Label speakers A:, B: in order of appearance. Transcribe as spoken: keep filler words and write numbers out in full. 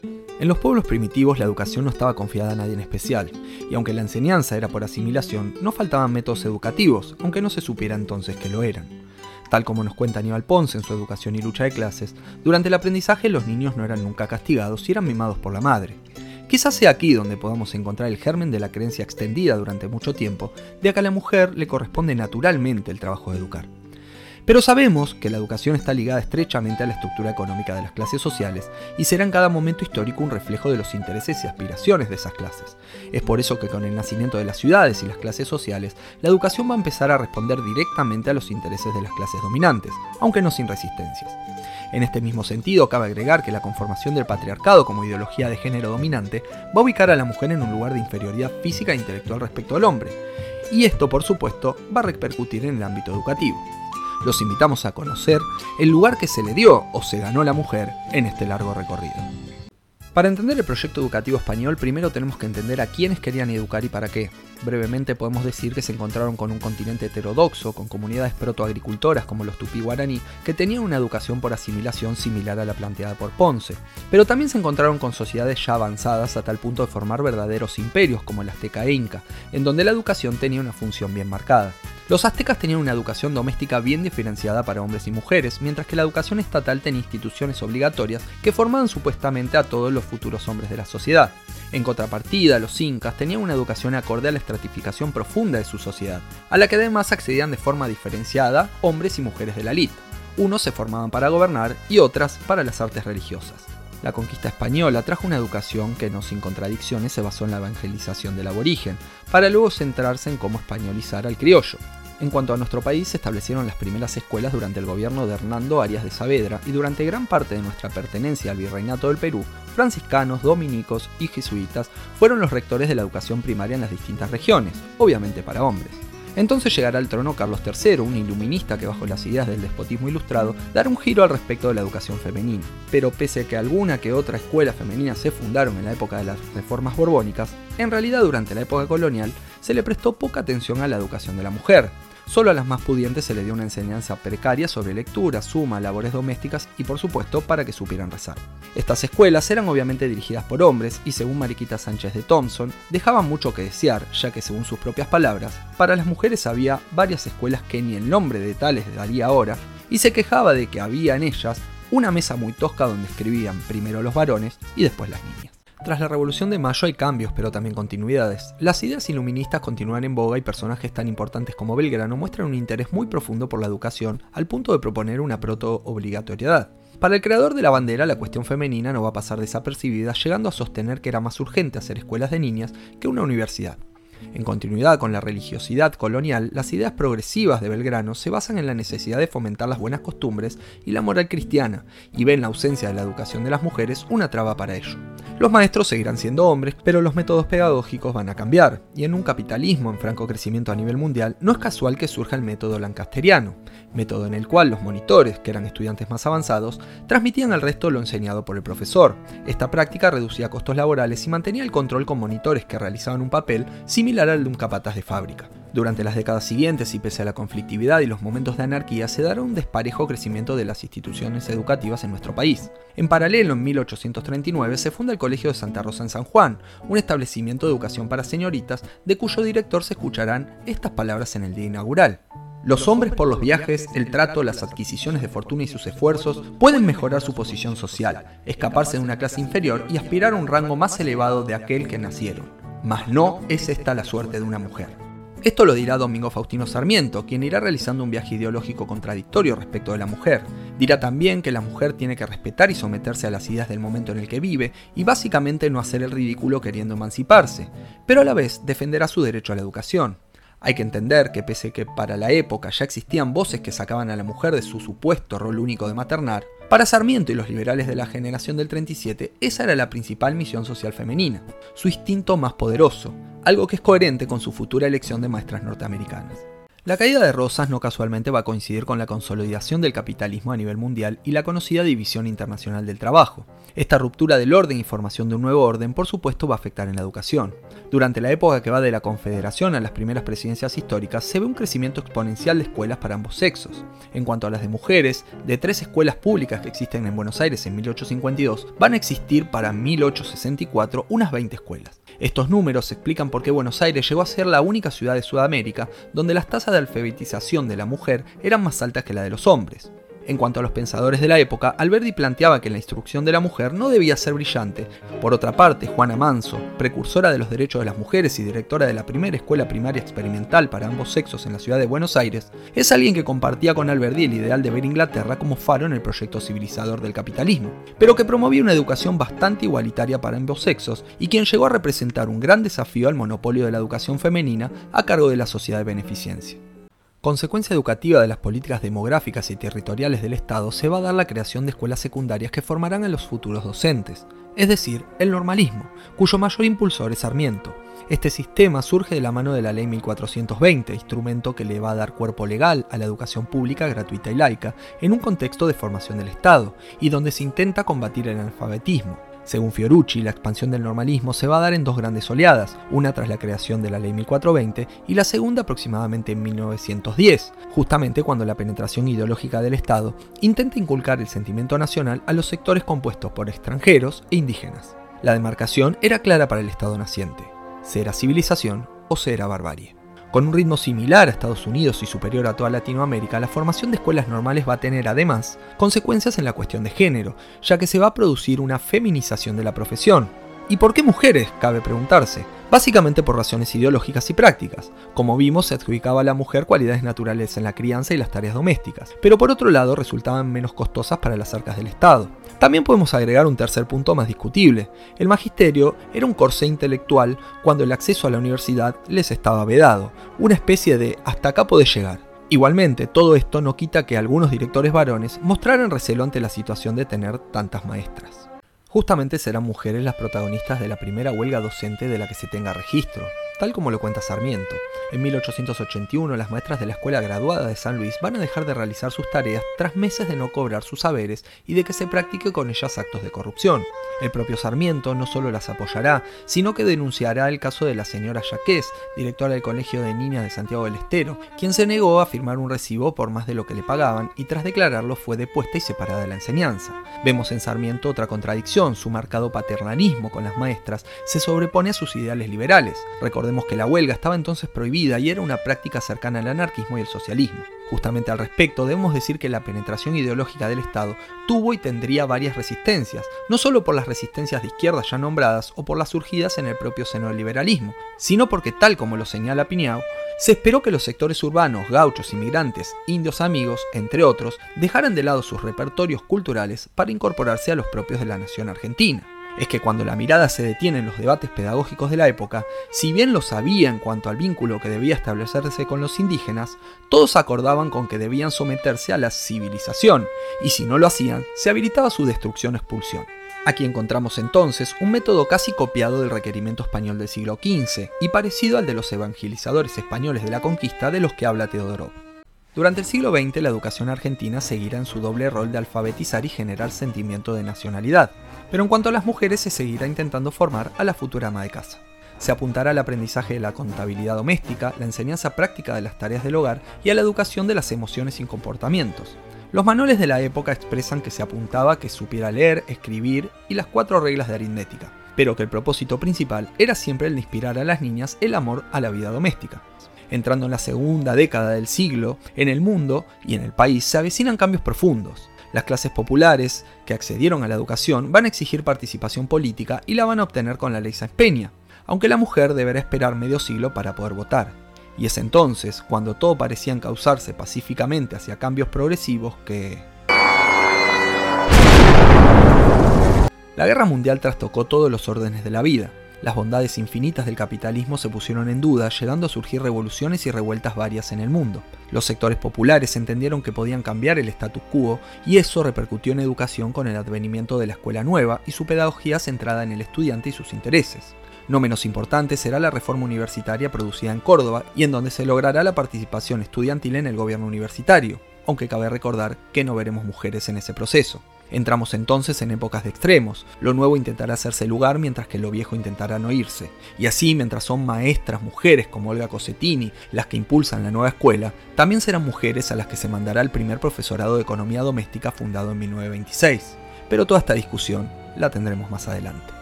A: En los pueblos primitivos la educación no estaba confiada a nadie en especial, y aunque la enseñanza era por asimilación, no faltaban métodos educativos, aunque no se supiera entonces que lo eran. Tal como nos cuenta Aníbal Ponce en su Educación y lucha de clases, durante el aprendizaje los niños no eran nunca castigados y eran mimados por la madre. Quizás sea aquí donde podamos encontrar el germen de la creencia extendida durante mucho tiempo de que a la mujer le corresponde naturalmente el trabajo de educar. Pero sabemos que la educación está ligada estrechamente a la estructura económica de las clases sociales y será en cada momento histórico un reflejo de los intereses y aspiraciones de esas clases. Es por eso que con el nacimiento de las ciudades y las clases sociales, la educación va a empezar a responder directamente a los intereses de las clases dominantes, aunque no sin resistencias. En este mismo sentido, cabe agregar que la conformación del patriarcado como ideología de género dominante va a ubicar a la mujer en un lugar de inferioridad física e intelectual respecto al hombre, y esto, por supuesto, va a repercutir en el ámbito educativo. Los invitamos a conocer el lugar que se le dio o se ganó la mujer en este largo recorrido. Para entender el proyecto educativo español, primero tenemos que entender a quiénes querían educar y para qué. Brevemente podemos decir que se encontraron con un continente heterodoxo, con comunidades protoagricultoras como los tupí-guaraní, que tenían una educación por asimilación similar a la planteada por Ponce. Pero también se encontraron con sociedades ya avanzadas a tal punto de formar verdaderos imperios como el azteca e inca, en donde la educación tenía una función bien marcada. Los aztecas tenían una educación doméstica bien diferenciada para hombres y mujeres, mientras que la educación estatal tenía instituciones obligatorias que formaban supuestamente a todos los futuros hombres de la sociedad. En contrapartida, los incas tenían una educación acorde a la estratificación profunda de su sociedad, a la que además accedían de forma diferenciada hombres y mujeres de la élite. Unos se formaban para gobernar y otras para las artes religiosas. La conquista española trajo una educación que no sin contradicciones se basó en la evangelización del aborigen, para luego centrarse en cómo españolizar al criollo. En cuanto a nuestro país, se establecieron las primeras escuelas durante el gobierno de Hernando Arias de Saavedra y durante gran parte de nuestra pertenencia al Virreinato del Perú, franciscanos, dominicos y jesuitas fueron los rectores de la educación primaria en las distintas regiones, obviamente para hombres. Entonces llegará al trono Carlos tercero, un iluminista que bajo las ideas del despotismo ilustrado dará un giro al respecto de la educación femenina. Pero pese a que alguna que otra escuela femenina se fundaron en la época de las reformas borbónicas, en realidad durante la época colonial se le prestó poca atención a la educación de la mujer. Solo a las más pudientes se le dio una enseñanza precaria sobre lectura, suma, labores domésticas y por supuesto para que supieran rezar. Estas escuelas eran obviamente dirigidas por hombres y según Mariquita Sánchez de Thompson, dejaban mucho que desear, ya que según sus propias palabras, para las mujeres había varias escuelas que ni el nombre de tales daría ahora, y se quejaba de que había en ellas una mesa muy tosca donde escribían primero los varones y después las niñas. Tras la Revolución de Mayo hay cambios, pero también continuidades. Las ideas iluministas continúan en boga y personajes tan importantes como Belgrano muestran un interés muy profundo por la educación, al punto de proponer una proto-obligatoriedad. Para el creador de la bandera, la cuestión femenina no va a pasar desapercibida, llegando a sostener que era más urgente hacer escuelas de niñas que una universidad. En continuidad con la religiosidad colonial, las ideas progresivas de Belgrano se basan en la necesidad de fomentar las buenas costumbres y la moral cristiana, y ven la ausencia de la educación de las mujeres una traba para ello. Los maestros seguirán siendo hombres, pero los métodos pedagógicos van a cambiar, y en un capitalismo en franco crecimiento a nivel mundial, no es casual que surja el método lancasteriano, método en el cual los monitores, que eran estudiantes más avanzados, transmitían al resto lo enseñado por el profesor. Esta práctica reducía costos laborales y mantenía el control con monitores que realizaban un papel similar al de un capataz de fábrica. Durante las décadas siguientes y pese a la conflictividad y los momentos de anarquía, se dará un desparejo crecimiento de las instituciones educativas en nuestro país. En paralelo, en mil ochocientos treinta y nueve se funda el Colegio de Santa Rosa en San Juan, un establecimiento de educación para señoritas, de cuyo director se escucharán estas palabras en el día inaugural. Los hombres por los viajes, el trato, las adquisiciones de fortuna y sus esfuerzos pueden mejorar su posición social, escaparse de una clase inferior y aspirar a un rango más elevado de aquel que nacieron. Mas no es esta la suerte de una mujer. Esto lo dirá Domingo Faustino Sarmiento, quien irá realizando un viaje ideológico contradictorio respecto de la mujer. Dirá también que la mujer tiene que respetar y someterse a las ideas del momento en el que vive y básicamente no hacer el ridículo queriendo emanciparse, pero a la vez defenderá su derecho a la educación. Hay que entender que pese a que para la época ya existían voces que sacaban a la mujer de su supuesto rol único de maternar, para Sarmiento y los liberales de la generación del treinta y siete, esa era la principal misión social femenina, su instinto más poderoso, algo que es coherente con su futura elección de maestras norteamericanas. La caída de Rosas no casualmente va a coincidir con la consolidación del capitalismo a nivel mundial y la conocida División Internacional del Trabajo. Esta ruptura del orden y formación de un nuevo orden, por supuesto, va a afectar en la educación. Durante la época que va de la Confederación a las primeras presidencias históricas, se ve un crecimiento exponencial de escuelas para ambos sexos. En cuanto a las de mujeres, de tres escuelas públicas que existen en Buenos Aires en mil ochocientos cincuenta y dos, van a existir para mil ochocientos sesenta y cuatro unas veinte escuelas. Estos números explican por qué Buenos Aires llegó a ser la única ciudad de Sudamérica donde las tasas de alfabetización de la mujer eran más altas que la de los hombres. En cuanto a los pensadores de la época, Alberdi planteaba que la instrucción de la mujer no debía ser brillante. Por otra parte, Juana Manso, precursora de los derechos de las mujeres y directora de la primera escuela primaria experimental para ambos sexos en la ciudad de Buenos Aires, es alguien que compartía con Alberdi el ideal de ver Inglaterra como faro en el proyecto civilizador del capitalismo, pero que promovía una educación bastante igualitaria para ambos sexos y quien llegó a representar un gran desafío al monopolio de la educación femenina a cargo de la sociedad de beneficencia. Consecuencia educativa de las políticas demográficas y territoriales del Estado se va a dar la creación de escuelas secundarias que formarán a los futuros docentes, es decir, el normalismo, cuyo mayor impulsor es Sarmiento. Este sistema surge de la mano de la Ley mil cuatrocientos veinte, instrumento que le va a dar cuerpo legal a la educación pública gratuita y laica, en un contexto de formación del Estado, y donde se intenta combatir el analfabetismo. Según Fiorucci, la expansión del normalismo se va a dar en dos grandes oleadas, una tras la creación de la Ley mil cuatrocientos veinte y la segunda aproximadamente en mil novecientos diez, justamente cuando la penetración ideológica del Estado intenta inculcar el sentimiento nacional a los sectores compuestos por extranjeros e indígenas. La demarcación era clara para el Estado naciente: ¿será civilización o será barbarie? Con un ritmo similar a Estados Unidos y superior a toda Latinoamérica, la formación de escuelas normales va a tener además consecuencias en la cuestión de género, ya que se va a producir una feminización de la profesión. ¿Y por qué mujeres?, cabe preguntarse. Básicamente por razones ideológicas y prácticas. Como vimos, se adjudicaba a la mujer cualidades naturales en la crianza y las tareas domésticas, pero por otro lado resultaban menos costosas para las arcas del Estado. También podemos agregar un tercer punto más discutible. El magisterio era un corsé intelectual cuando el acceso a la universidad les estaba vedado, una especie de hasta acá podés llegar. Igualmente, todo esto no quita que algunos directores varones mostraran recelo ante la situación de tener tantas maestras. Justamente serán mujeres las protagonistas de la primera huelga docente de la que se tenga registro, tal como lo cuenta Sarmiento. En mil ochocientos ochenta y uno, las maestras de la Escuela Graduada de San Luis van a dejar de realizar sus tareas tras meses de no cobrar sus saberes y de que se practique con ellas actos de corrupción. El propio Sarmiento no solo las apoyará, sino que denunciará el caso de la señora Yaqués, directora del Colegio de Niñas de Santiago del Estero, quien se negó a firmar un recibo por más de lo que le pagaban y tras declararlo fue depuesta y separada de la enseñanza. Vemos en Sarmiento otra contradicción: su marcado paternalismo con las maestras se sobrepone a sus ideales liberales. Recordemos que la huelga estaba entonces prohibida y era una práctica cercana al anarquismo y el socialismo. Justamente al respecto, debemos decir que la penetración ideológica del Estado tuvo y tendría varias resistencias, no solo por las resistencias de izquierda ya nombradas o por las surgidas en el propio seno del liberalismo, sino porque, tal como lo señala Piñao, se esperó que los sectores urbanos, gauchos, inmigrantes, indios amigos, entre otros, dejaran de lado sus repertorios culturales para incorporarse a los propios de la nación argentina. Es que cuando la mirada se detiene en los debates pedagógicos de la época, si bien lo sabía en cuanto al vínculo que debía establecerse con los indígenas, todos acordaban con que debían someterse a la civilización, y si no lo hacían, se habilitaba su destrucción o expulsión. Aquí encontramos entonces un método casi copiado del requerimiento español del siglo quince, y parecido al de los evangelizadores españoles de la conquista de los que habla Teodoro. Durante el siglo veinte, la educación argentina seguirá en su doble rol de alfabetizar y generar sentimiento de nacionalidad, pero en cuanto a las mujeres se seguirá intentando formar a la futura ama de casa. Se apuntará al aprendizaje de la contabilidad doméstica, la enseñanza práctica de las tareas del hogar y a la educación de las emociones y comportamientos. Los manuales de la época expresan que se apuntaba a que supiera leer, escribir y las cuatro reglas de aritmética, pero que el propósito principal era siempre el de inspirar a las niñas el amor a la vida doméstica. Entrando en la segunda década del siglo, en el mundo y en el país se avecinan cambios profundos. Las clases populares que accedieron a la educación van a exigir participación política y la van a obtener con la ley Sáenz Peña, aunque la mujer deberá esperar medio siglo para poder votar. Y es entonces, cuando todo parecía encauzarse pacíficamente hacia cambios progresivos, que la guerra mundial trastocó todos los órdenes de la vida. Las bondades infinitas del capitalismo se pusieron en duda, llegando a surgir revoluciones y revueltas varias en el mundo. Los sectores populares entendieron que podían cambiar el status quo y eso repercutió en educación con el advenimiento de la escuela nueva y su pedagogía centrada en el estudiante y sus intereses. No menos importante será la reforma universitaria producida en Córdoba y en donde se logrará la participación estudiantil en el gobierno universitario, aunque cabe recordar que no veremos mujeres en ese proceso. Entramos entonces en épocas de extremos. Lo nuevo intentará hacerse lugar mientras que lo viejo intentará no irse. Y así, mientras son maestras mujeres como Olga Cossetini las que impulsan la nueva escuela, también serán mujeres a las que se mandará el primer profesorado de economía doméstica fundado en mil novecientos veintiséis. Pero toda esta discusión la tendremos más adelante.